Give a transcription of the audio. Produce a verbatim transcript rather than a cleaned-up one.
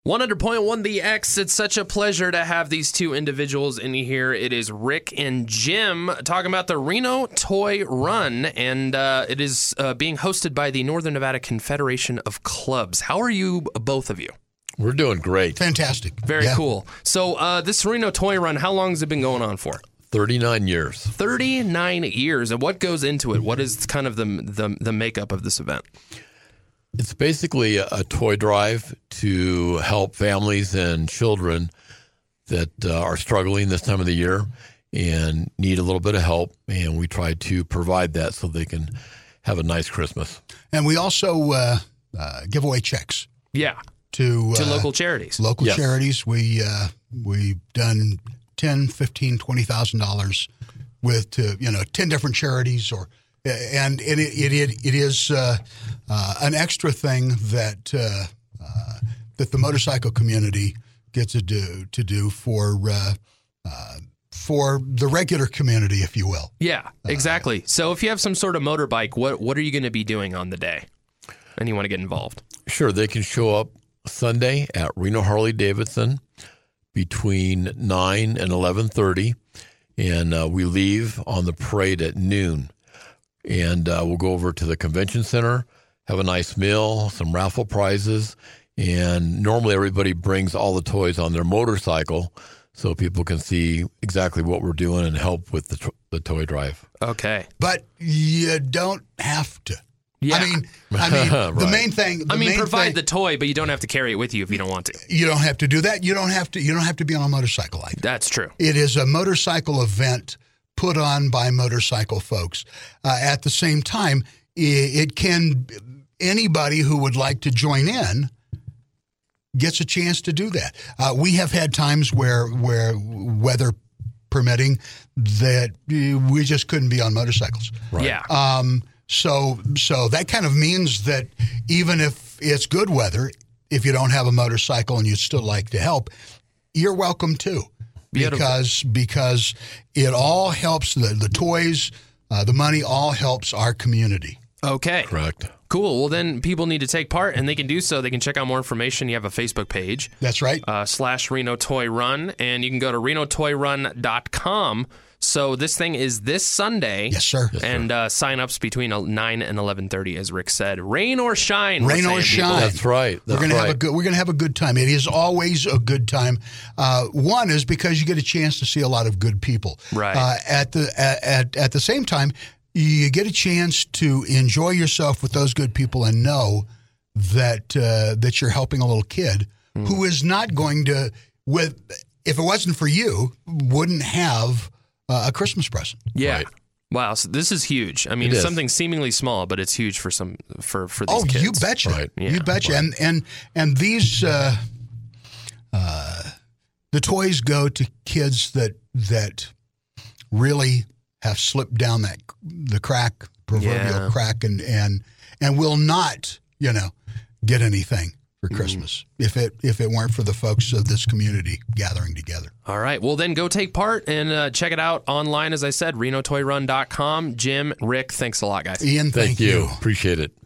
one hundred point one The X. It's such a pleasure to have these two individuals in here. It is Rick and Jim talking about the Reno Toy Run, and uh, it is uh, being hosted by the Northern Nevada Confederation of Clubs. How are you, both of you? We're doing great. Fantastic. Very yeah. cool. So uh, this Reno Toy Run, how long has it been going on for? thirty-nine years. thirty-nine years. And what goes into it? What is kind of the the, the makeup of this event? It's basically a, a toy drive to help families and children that uh, are struggling this time of the year and need a little bit of help. And we try to provide that so they can have a nice Christmas. And we also uh, uh, give away checks. Yeah. To, to uh, local charities. Local yes. charities. We, uh, we've done ten thousand dollars, fifteen thousand dollars, twenty thousand dollars with, to, you know, ten different charities or And, and it, it, it, it is uh, uh, an extra thing that uh, uh, that the motorcycle community gets to do to do for uh, uh, for the regular community, if you will. Yeah, exactly. Uh, so if you have some sort of motorbike, what what are you going to be doing on the day? And you want to get involved? Sure, they can show up Sunday at Reno Harley Davidson between nine and eleven thirty, and uh, we leave on the parade at noon. And uh, we'll go over to the convention center, have a nice meal, some raffle prizes, and normally everybody brings all the toys on their motorcycle so people can see exactly what we're doing and help with the, to- the toy drive. Okay. But you don't have to. Yeah. I mean, I mean, Right. the main thing. The I mean, main provide thing, the toy, but you don't have to carry it with you if you don't want to. You don't have to do that. You don't have to. You don't have to be on a motorcycle either. That's true. It is a motorcycle event put on by motorcycle folks. Uh, at the same time, it, it can, anybody who would like to join in gets a chance to do that. Uh, we have had times where, where weather permitting, that we just couldn't be on motorcycles. Right. Yeah. Um, so, so that kind of means that even if it's good weather, if you don't have a motorcycle and you'd still like to help, you're welcome too. Beautiful. Because because it all helps, the, the toys, uh, the money all helps our community. Okay. Correct. Cool. Well, then people need to take part, and they can do so. They can check out more information. You have a Facebook page. That's right. Uh, slash Reno Toy Run, and you can go to reno toy run dot com. So this thing is this Sunday. Yes, sir. Yes, and uh, sign-ups between nine and eleven thirty, as Rick said. Rain or shine. Rain we're or saying, people. shine. That's right. That's we're gonna right. have a good. We're gonna have a good time. It is always a good time. Uh, one is because you get a chance to see a lot of good people. Right. Uh, at the at, at at the same time, you get a chance to enjoy yourself with those good people and know that uh, that you're helping a little kid mm. who is not going to, with if it wasn't for you, wouldn't have uh, a Christmas present. Yeah. Right. Wow, so this is huge. I mean, It it's is. something seemingly small, but it's huge for some for for these Oh, kids. you betcha! Right. Yeah. You betcha! Right. And and and these uh, uh, the toys go to kids that that really have slipped down that the crack, proverbial Yeah. crack, and and and will not, you know, get anything for Christmas mm. if it if it weren't for the folks of this community gathering together. All right. Well, then go take part and uh, check it out online, as I said, reno toy run dot com. Jim, Rick, thanks a lot, guys. Ian, thank, Thank you. Appreciate it.